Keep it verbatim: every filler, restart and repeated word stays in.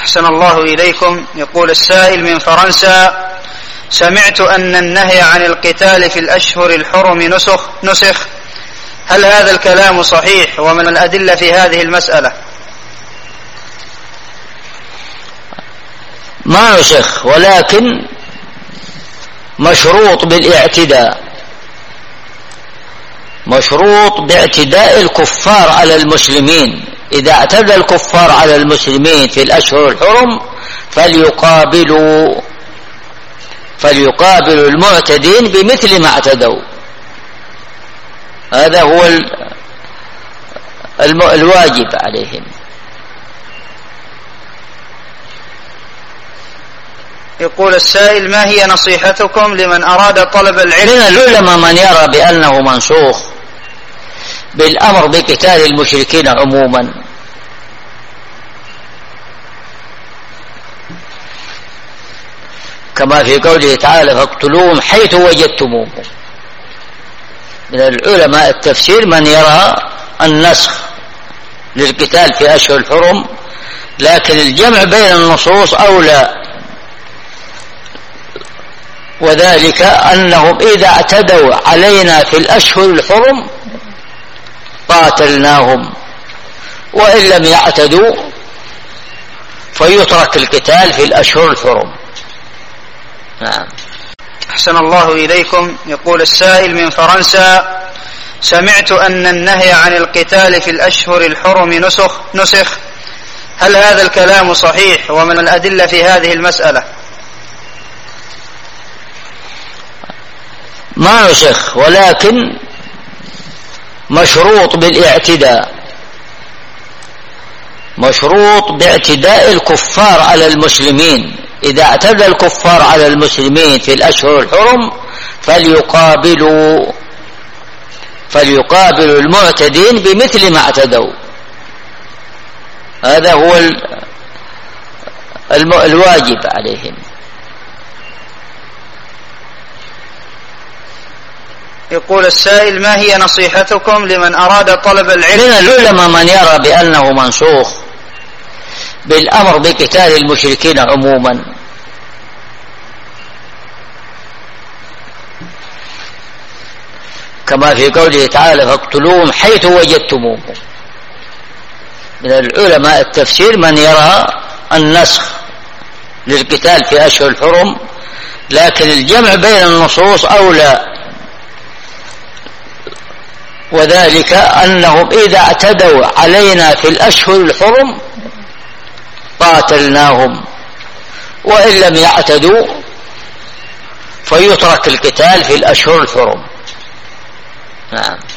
أحسن الله إليكم. يقول السائل من فرنسا: سمعت أن النهي عن القتال في الأشهر الحرم نسخ نسخ هل هذا الكلام صحيح؟ ومن الأدلة في هذه المسألة؟ ما نسخ، ولكن مشروط بالاعتداء، مشروط باعتداء الكفار على المسلمين. إذا اعتدى الكفار على المسلمين في الأشهر الحرم فليقابلوا فليقابلوا المعتدين بمثل ما اعتدوا. هذا هو الواجب عليهم. يقول السائل: ما هي نصيحتكم لمن أراد طلب العلم؟ من العلماء من يرى بأنه منسوخ بالأمر بقتال المشركين عموما، كما في قوله تعالى: فاقتلوهم حيث وجدتموهم. من العلماء التفسير من يرى النسخ للقتال في أشهر الحرم، لكن الجمع بين النصوص أولى، وذلك أنهم إذا اعتدوا علينا في الأشهر الحرم قاتلناهم، وإن لم يعتدوا فيترك القتال في الأشهر الحرم. نعم. أحسن الله إليكم. يقول السائل من فرنسا: سمعت أن النهي عن القتال في الأشهر الحرم نسخ نسخ هل هذا الكلام صحيح؟ ومن الأدلة في هذه المسألة؟ ما نسخ، ولكن مشروط بالاعتداء، مشروط باعتداء الكفار على المسلمين. إذا اعتدى الكفار على المسلمين في الأشهر الحرم فليقابلوا فليقابلوا المعتدين بمثل ما اعتدوا. هذا هو الواجب عليهم. يقول السائل: ما هي نصيحتكم لمن أراد طلب العلم؟ من العلماء من يرى بأنه منسوخ بالأمر بقتال المشركين عموما، كما في قوله تعالى: فاقتلوهم حيث وجدتموهم. من العلماء التفسير من يرى النسخ للقتال في أشهر الحرم، لكن الجمع بين النصوص أولى، وذلك أنهم إذا اعتدوا علينا في الأشهر الحرم قاتلناهم، وإن لم يعتدوا فيترك القتال في الأشهر الحرم. نعم.